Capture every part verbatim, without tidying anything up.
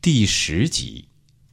第十集。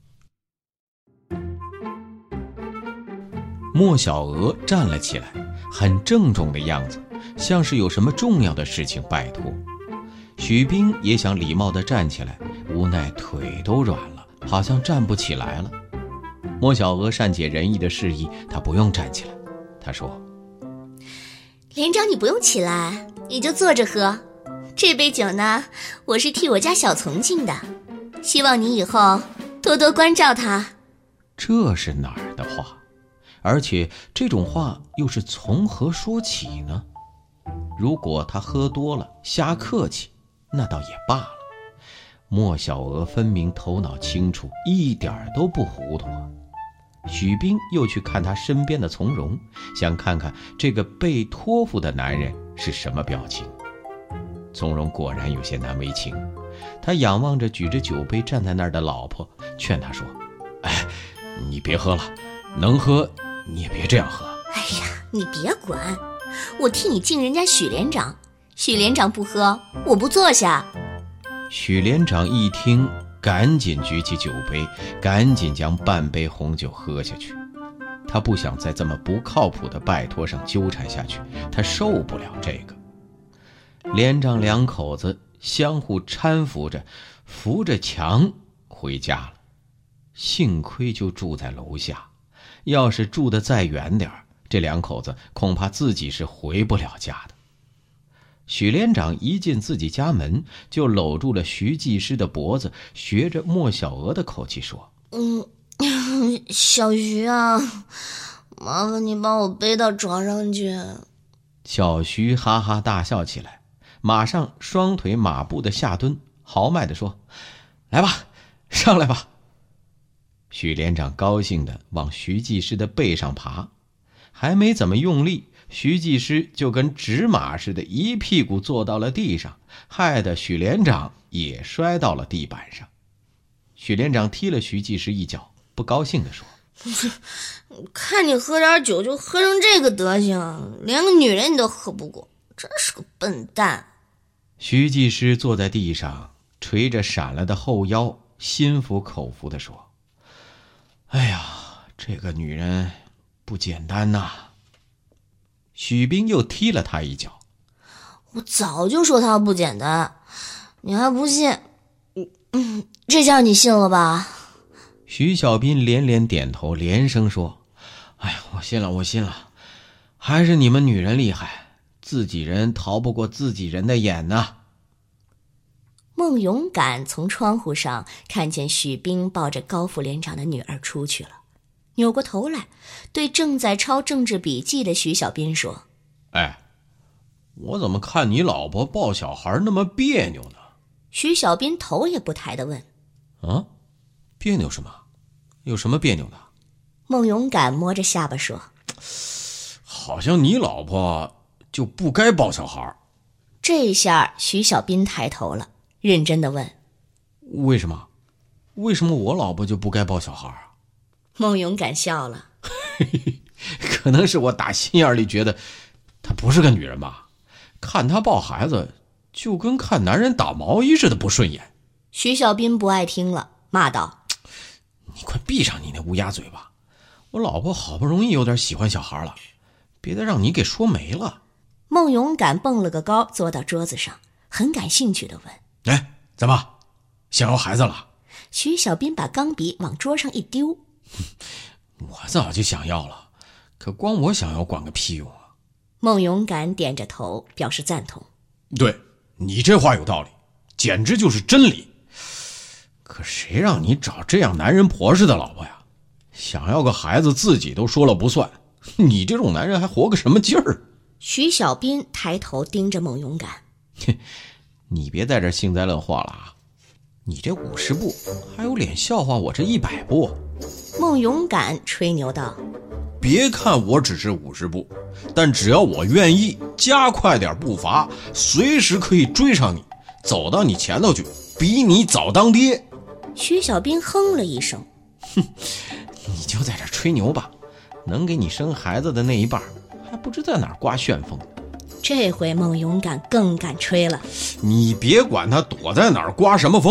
莫小娥站了起来，很郑重的样子，像是有什么重要的事情拜托。许冰也想礼貌地站起来，无奈腿都软了，好像站不起来了。莫小娥善解人意的示意他不用站起来，他说： 连长你不用起来，你就坐着喝，这杯酒呢，我是替我家小丛敬的，希望你以后多多关照他。 这是哪儿的话？而且这种话又是从何说起呢？如果他喝多了瞎客气，那倒也罢了。莫小娥分明头脑清楚，一点都不糊涂啊。许冰又去看他身边的从容，想看看这个被托付的男人是什么表情。从容果然有些难为情，他仰望着举着酒杯站在那儿的老婆，劝他说：哎，你别喝了，能喝你也别这样喝。 哎呀，你别管，我替你敬人家许连长，许连长不喝，我不坐下。 许连长一听，赶紧举起酒杯，赶紧将半杯红酒喝下去。他不想在这么不靠谱的拜托上纠缠下去，他受不了这个。连长两口子相互搀扶着，扶着墙回家了。幸亏就住在楼下，要是住得再远点，这两口子恐怕自己是回不了家的。许连长一进自己家门，就搂住了徐技师的脖子，学着莫小娥的口气说： 嗯，小徐啊，麻烦你把我背到床上去。 小徐哈哈大笑起来，马上双腿马步的下蹲，豪迈地说：来吧，上来吧。许连长高兴地往徐技师的背上爬，还没怎么用力，徐技师就跟纸马似的一屁股坐到了地上，害得许连长也摔到了地板上。许连长踢了徐技师一脚，不高兴地说： 看你喝点酒就喝成这个德行，连个女人你都喝不过，真是个笨蛋。 徐技师坐在地上，垂着闪了的后腰，心服口服地说：哎呀，这个女人不简单呐。许冰又踢了他一脚。 我早就说她不简单，你还不信？嗯，这下你信了吧？ 徐小斌连连点头，连声说：哎呀，我信了，我信了，还是你们女人厉害，自己人逃不过自己人的眼呐。 孟勇敢从窗户上看见许冰抱着高副连长的女儿出去了，扭过头来对正在抄政治笔记的徐小斌说： 哎，我怎么看你老婆抱小孩那么别扭呢？ 徐小斌头也不抬地问： 啊，别扭什么？有什么别扭的？ 孟勇敢摸着下巴说： 好像你老婆就不该抱小孩。 这下徐小斌抬头了，认真地问： 为什么？为什么我老婆就不该抱小孩啊？ 孟勇敢笑了： 可能是我打心眼里觉得她不是个女人吧，看她抱孩子就跟看男人打毛衣似的不顺眼。 徐小斌不爱听了，骂道： 你快闭上你那乌鸦嘴巴，我老婆好不容易有点喜欢小孩了，别得让你给说没了。 孟勇敢蹦了个高，坐到桌子上，很感兴趣地问： 哎，怎么想要孩子了？ 徐小斌把钢笔往桌上一丢： 我早就想要了，可光我想要管个屁用啊。 孟勇敢点着头表示赞同： 对，你这话有道理，简直就是真理。可谁让你找这样男人婆似的老婆呀？想要个孩子自己都说了不算，你这种男人还活个什么劲儿？ 徐小斌抬头盯着孟勇敢： 你别在这幸灾乐祸了啊！你这五十步还有脸笑话我这一百步？ 孟勇敢吹牛道： 别看我只是五十步，但只要我愿意加快点步伐，随时可以追上你，走到你前头去，比你早当爹。 徐小斌哼了一声： 哼，你就在这吹牛吧，能给你生孩子的那一半还不知在哪儿刮旋风。 这回孟勇敢更敢吹了： 你别管他躲在哪儿刮什么风，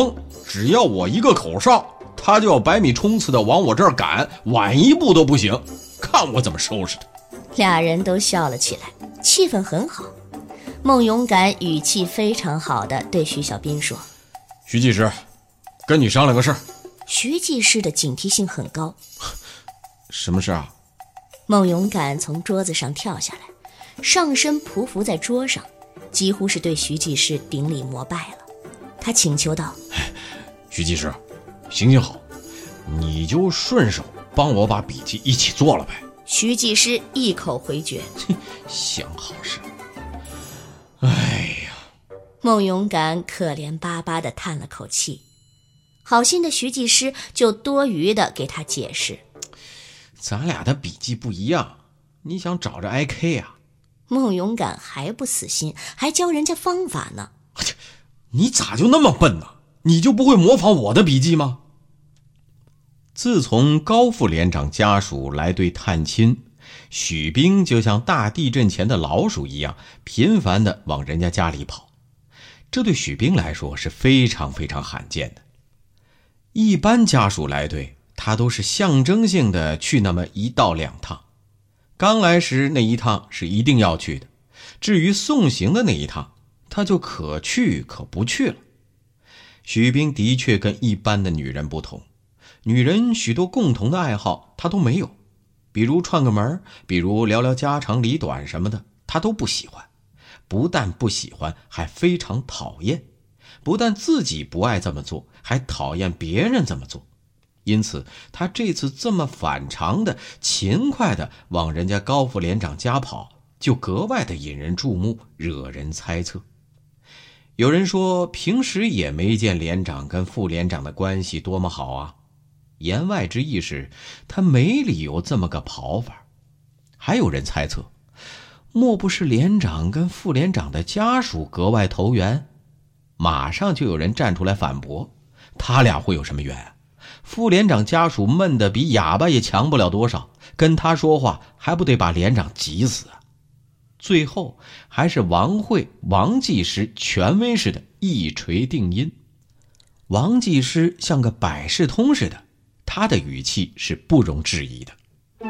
只要我一个口哨，他就要百米冲刺的往我这儿赶，晚一步都不行，看我怎么收拾他。 俩人都笑了起来，气氛很好。孟勇敢语气非常好地对徐小兵说： 徐技师，跟你商量个事儿。 徐技师的警惕性很高。 什么事啊？ 孟勇敢从桌子上跳下来，上身匍匐在桌上，几乎是对徐技师顶礼膜拜了。他请求道： 徐技师，行行好，你就顺手帮我把笔记一起做了呗。 徐技师一口回绝： 想好事。哎呀！ 孟勇敢可怜巴巴地叹了口气。好心的徐技师就多余地给他解释： 咱俩的笔记不一样，你想找着挨 K 啊？ 孟勇敢还不死心，还教人家方法呢。 你咋就那么笨呢？你就不会模仿我的笔记吗？自从高副连长家属来队探亲，许兵就像大地震前的老鼠一样，频繁地往人家家里跑。这对许兵来说是非常非常罕见的。一般家属来队，他都是象征性的去那么一到两趟。刚来时那一趟是一定要去的，至于送行的那一趟，他就可去可不去了。许兵的确跟一般的女人不同，女人许多共同的爱好他都没有，比如串个门，比如聊聊家长里短什么的，他都不喜欢。不但不喜欢，还非常讨厌。不但自己不爱这么做，还讨厌别人这么做。因此他这次这么反常的勤快的往人家高副连长家跑，就格外的引人注目，惹人猜测。有人说平时也没见连长跟副连长的关系多么好啊，言外之意是他没理由这么个跑法。还有人猜测，莫不是连长跟副连长的家属格外投缘？马上就有人站出来反驳，他俩会有什么缘啊？副连长家属闷得比哑巴也强不了多少，跟他说话还不得把连长急死啊？最后还是王慧王技师权威式的一锤定音。王技师像个百事通似的，他的语气是不容置疑的。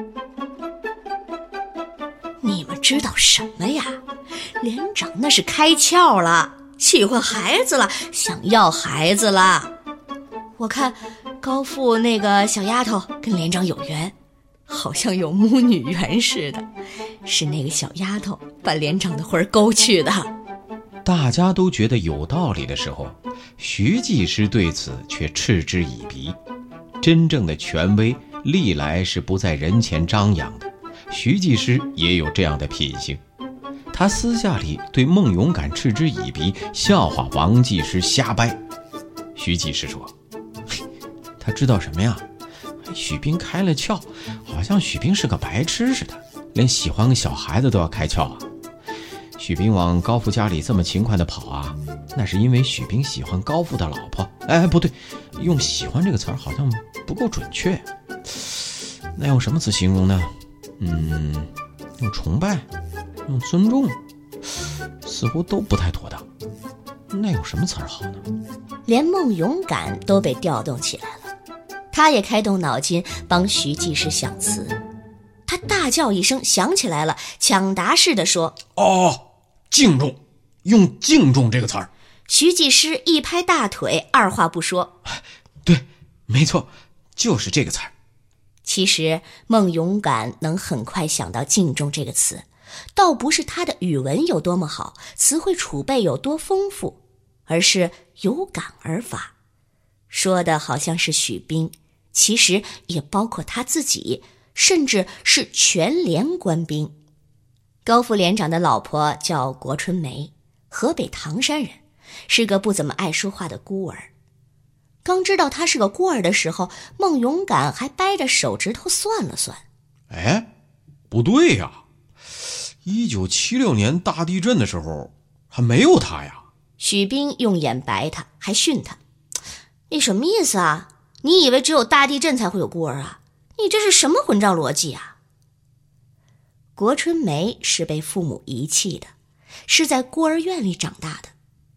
你们知道什么呀？连长那是开窍了，喜欢孩子了，想要孩子了。我看高副那个小丫头跟连长有缘，好像有母女缘似的，是那个小丫头把连长的魂勾去的。 大家都觉得有道理的时候，徐技师对此却嗤之以鼻。真正的权威历来是不在人前张扬的，徐技师也有这样的品性。他私下里对孟勇敢嗤之以鼻，笑话王技师瞎掰。徐技师说，他知道什么呀？许兵开了窍，好像许兵是个白痴似的，连喜欢个小孩子都要开窍啊。许兵往高副家里这么勤快的跑啊，那是因为许兵喜欢高副的老婆。哎，不对，用喜欢这个词儿好像不够准确，那用什么词形容呢？嗯，用崇拜，用尊重，似乎都不太妥当。那有什么词儿好呢？ 连孟勇敢都被调动起来了，他也开动脑筋帮徐技师想词。他大叫一声想起来了，抢答似的说： 哦，敬重，用敬重这个词儿。 徐技师一拍大腿，二话不说： 对，没错，就是这个词儿。 其实孟勇敢能很快想到敬重这个词，倒不是他的语文有多么好，词汇储备有多丰富，而是有感而发。说的好像是许兵，其实也包括他自己，甚至是全连官兵。高副连长的老婆叫国春梅，河北唐山人，是个不怎么爱说话的孤儿。刚知道他是个孤儿的时候，孟勇敢还掰着手指头算了算。 哎，不对呀，一九七六年大地震的时候还没有他呀。 许兵用眼白他，还训他：你什么意思啊？你以为只有大地震才会有孤儿啊？你这是什么混账逻辑啊？国春梅是被父母遗弃的，是在孤儿院里长大的。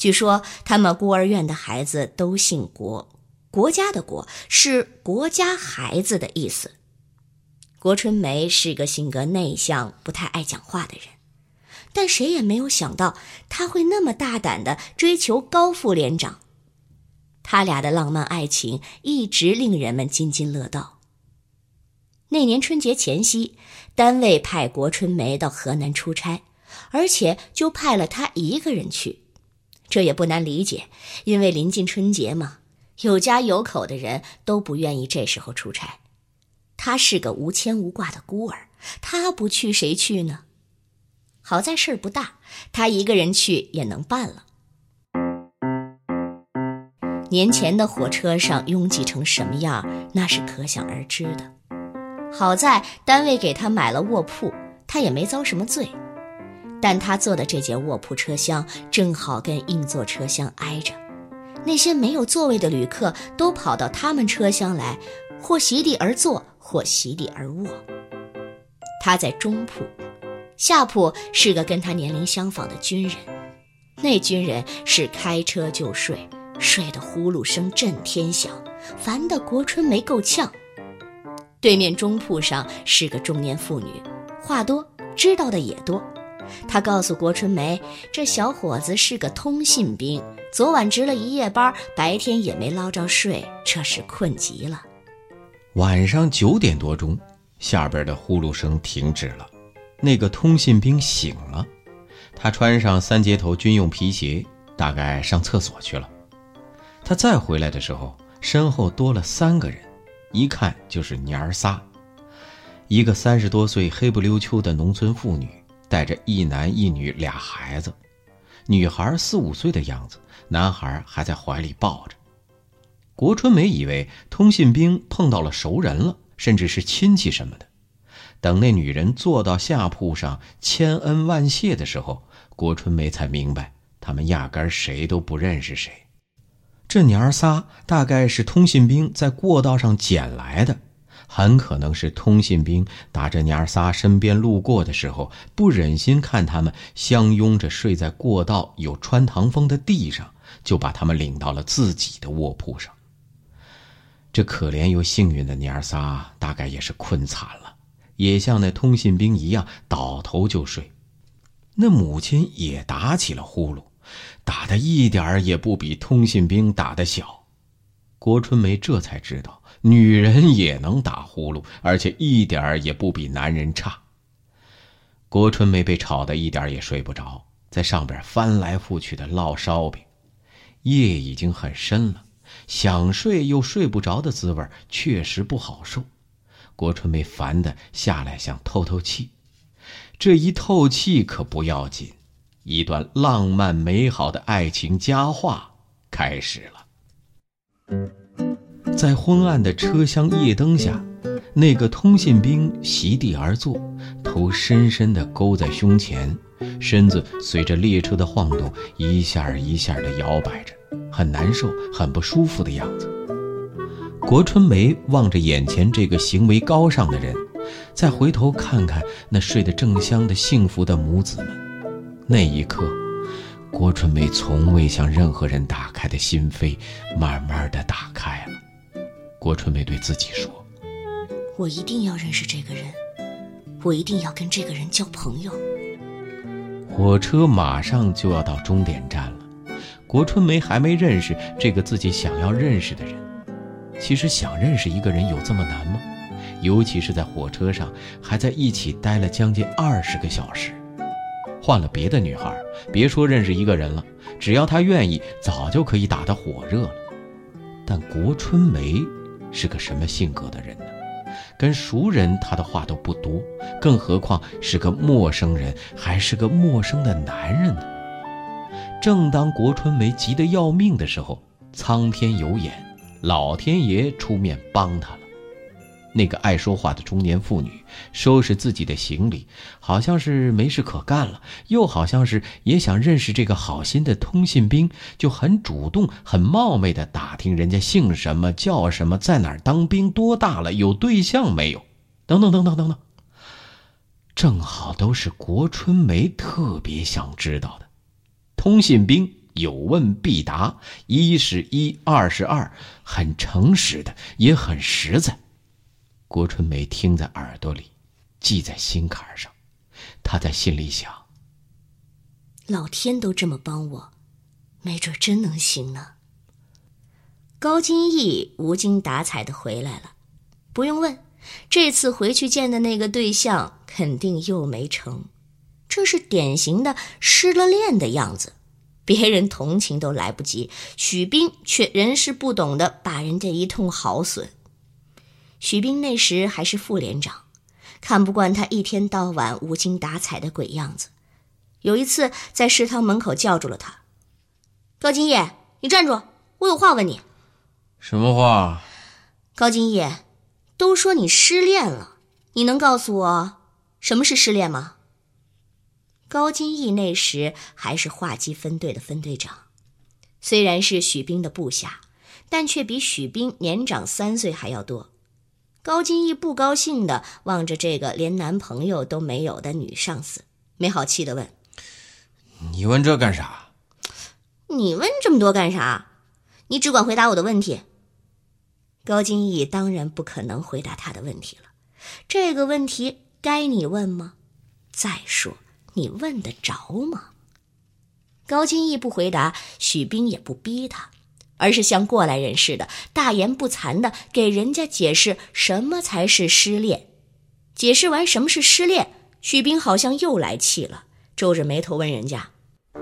据说他们孤儿院的孩子都姓国，国家的国是国家孩子的意思。郭春梅是个性格内向、不太爱讲话的人，但谁也没有想到他会那么大胆地追求高副连长。他俩的浪漫爱情一直令人们津津乐道。那年春节前夕，单位派郭春梅到河南出差，而且就派了她一个人去。这也不难理解，因为临近春节嘛，有家有口的人都不愿意这时候出差。她是个无牵无挂的孤儿，她不去谁去呢？好在事儿不大，她一个人去也能办了。年前的火车上拥挤成什么样，那是可想而知的。好在单位给他买了卧铺，他也没遭什么罪。但他坐的这节卧铺车厢正好跟硬座车厢挨着，那些没有座位的旅客都跑到他们车厢来，或席地而坐，或席地而卧。他在中铺，下铺是个跟他年龄相仿的军人。那军人是开车就睡，睡得呼噜声震天响，烦得郭春梅够呛。对面中铺上是个中年妇女，话多，知道的也多。她告诉郭春梅，这小伙子是个通信兵，昨晚值了一夜班，白天也没捞着睡，这是困极了。 晚上九点多钟，下边的呼噜声停止了，那个通信兵醒了，他穿上三接头军用皮鞋，大概上厕所去了。他再回来的时候，身后多了三个人，一看就是娘儿仨。一个三十多岁黑不溜秋的农村妇女，带着一男一女俩孩子，女孩四五岁的样子，男孩还在怀里抱着。郭春梅以为通信兵碰到了熟人了，甚至是亲戚什么的。等那女人坐到下铺上千恩万谢的时候，郭春梅才明白，他们压根谁都不认识谁。这娘儿仨大概是通信兵在过道上捡来的，很可能是通信兵打着娘儿仨身边路过的时候，不忍心看他们相拥着睡在过道有穿堂风的地上，就把他们领到了自己的卧铺上。这可怜又幸运的娘儿仨大概也是困惨了，也像那通信兵一样倒头就睡。那母亲也打起了呼噜，打得一点也不比通信兵打得小。郭春梅这才知道，女人也能打呼噜，而且一点也不比男人差。郭春梅被吵得一点也睡不着，在上边翻来覆去的烙烧饼。夜已经很深了，想睡又睡不着的滋味确实不好受。郭春梅烦得下来想透透气，这一透气可不要紧，一段浪漫美好的爱情佳话开始了。在昏暗的车厢夜灯下，那个通信兵席地而坐，头深深地勾在胸前，身子随着列车的晃动一下一下地摇摆着，很难受很不舒服的样子。郭春梅望着眼前这个行为高尚的人，再回头看看那睡得正香的幸福的母子们，那一刻，郭春梅从未向任何人打开的心扉慢慢地打开了。郭春梅对自己说， 我一定要认识这个人，我一定要跟这个人交朋友。 火车马上就要到终点站了，郭春梅还没认识这个自己想要认识的人。其实想认识一个人有这么难吗？尤其是在火车上，还在一起待了将近二十个小时。换了别的女孩，别说认识一个人了，只要她愿意，早就可以打得火热了。但郭春梅是个什么性格的人呢？跟熟人她的话都不多，更何况是个陌生人，还是个陌生的男人呢？正当郭春梅急得要命的时候，苍天有眼，老天爷出面帮她了。那个爱说话的中年妇女收拾自己的行李，好像是没事可干了，又好像是也想认识这个好心的通信兵，就很主动很冒昧地打听人家姓什么叫什么，在哪儿当兵，多大了，有对象没有，等等等等等等。正好都是郭春梅特别想知道的。通信兵有问必答，一是一，二是二，很诚实的，也很实在。郭春梅听在耳朵里，记在心坎上。她在心里想， 老天都这么帮我，没准真能行呢。高金义无精打采地回来了，不用问，这次回去见的那个对象肯定又没成。这是典型的失了恋的样子，别人同情都来不及，许斌却人事不懂地把人家一通好损。许斌那时还是副连长，看不惯他一天到晚无精打采的鬼样子。有一次在食堂门口叫住了他，高金叶，你站住，我有话问你。 什么话？ 高金叶，都说你失恋了，你能告诉我什么是失恋吗？高金义那时还是化机分队的分队长，虽然是许斌的部下，但却比许斌年长三岁还要多。高金义不高兴地望着这个连男朋友都没有的女上司，没好气地问， 你问这干啥？ 你问这么多干啥？你只管回答我的问题。高金义当然不可能回答他的问题了，这个问题该你问吗？再说你问得着吗？高金义不回答，许斌也不逼他，而是像过来人似的大言不惭地给人家解释什么才是失恋。解释完什么是失恋，许斌好像又来气了，皱着眉头问人家，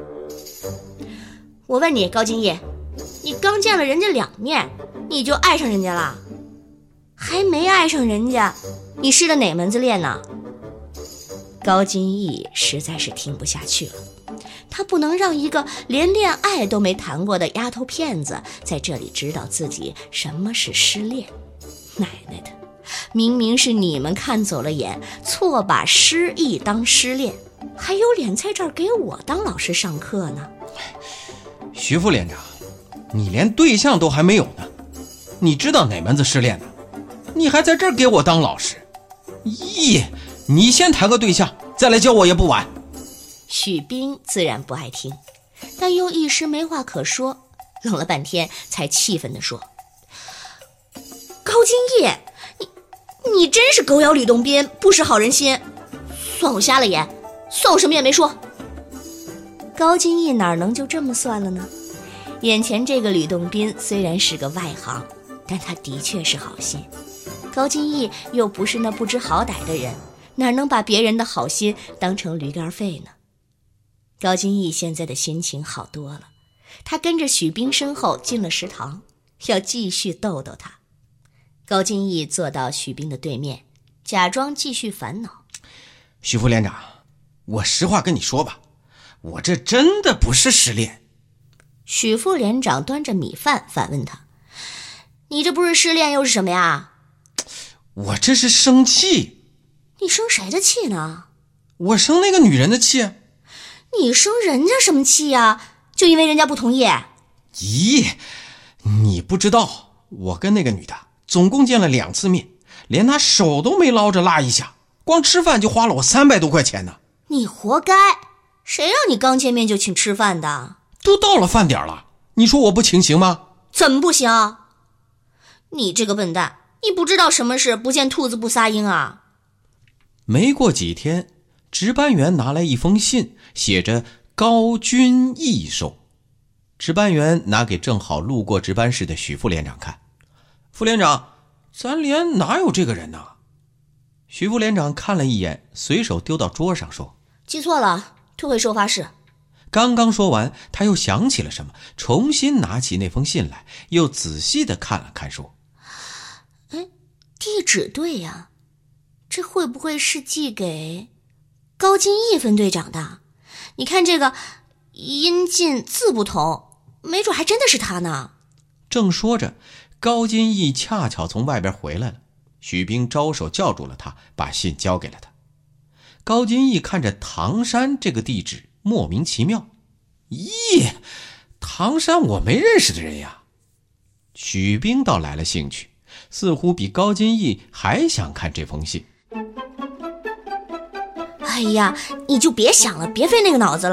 我问你高金义，你刚见了人家两面，你就爱上人家了？还没爱上人家，你失了哪门子恋呢？高金义实在是听不下去了，他不能让一个连恋爱都没谈过的丫头片子在这里指导自己什么是失恋。奶奶的，明明是你们看走了眼，错把失忆当失恋，还有脸在这儿给我当老师上课呢。 徐副连长，你连对象都还没有呢，你知道哪门子失恋呢？你还在这儿给我当老师？咦，你先谈个对象，再来教我也不晚。 许斌自然不爱听，但又一时没话可说，冷了半天才气愤地说，高金义，你你真是狗咬吕洞宾，不识好人心，算我瞎了眼，算我什么也没说。高金义哪能就这么算了呢？眼前这个吕洞宾虽然是个外行，但他的确是好心。高金义又不是那不知好歹的人，哪能把别人的好心当成驴肝肺呢？高金义现在的心情好多了，他跟着许斌身后进了食堂，要继续逗逗他。高金义坐到许斌的对面，假装继续烦恼。 许副连长，我实话跟你说吧，我这真的不是失恋。 许副连长端着米饭反问他，你这不是失恋又是什么呀？ 我这是生气。 你生谁的气呢？ 我生那个女人的气。 你生人家什么气呀？就因为人家不同意？ 咦，你不知道，我跟那个女的总共见了两次面，连她手都没捞着拉一下，光吃饭就花了我三百多块钱呢。 你活该，谁让你刚见面就请吃饭的？ 都到了饭点了，你说我不请行吗？ 怎么不行？你这个笨蛋，你不知道什么是不见兔子不撒鹰啊？ 没过几天，值班员拿来一封信，写着高君义收。值班员拿给正好路过值班室的许副连长看。副连长，咱连哪有这个人呢？许副连长看了一眼，随手丢到桌上说， 记错了，退回收发室。 刚刚说完，他又想起了什么，重新拿起那封信来，又仔细地看了看，说， 哎，地址对呀，这会不会是寄给高金义分队长的？你看这个音近字不同，没准还真的是他呢。 正说着，高金义恰巧从外边回来了，许兵招手叫住了他，把信交给了他。高金义看着唐山这个地址，莫名其妙。咦，唐山我没认识的人呀。许兵倒来了兴趣，似乎比高金义还想看这封信。 哎呀，你就别想了，别费那个脑子了，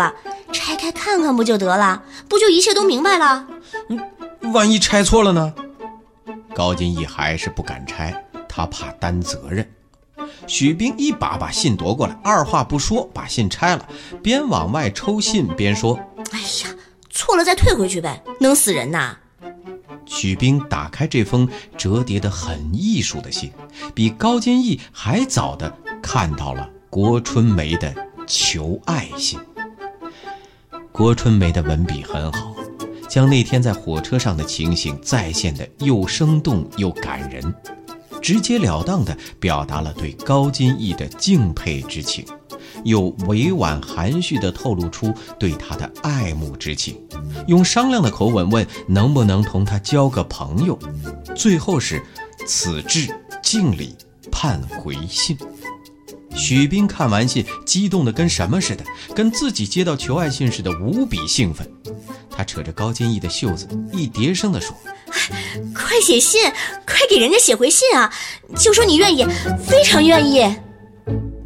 拆开看看不就得了？不就一切都明白了？ 万一拆错了呢？高金义还是不敢拆，他怕担责任。许斌一把把信夺过来，二话不说把信拆了，边往外抽信边说： 哎呀，错了再退回去呗，能死人呐！ 许斌打开这封折叠得很艺术的信，比高金义还早地看到了郭春梅的求爱信。郭春梅的文笔很好，将那天在火车上的情形再现得又生动又感人，直截了当地表达了对高金义的敬佩之情，又委婉含蓄地透露出对他的爱慕之情，用商量的口吻问能不能同他交个朋友，最后是此致敬礼，盼回信。许斌看完信，激动得跟什么似的，跟自己接到求爱信似的，无比兴奋。他扯着高金义的袖子，一叠声地说： 快写信，快给人家写回信啊，就说你愿意，非常愿意。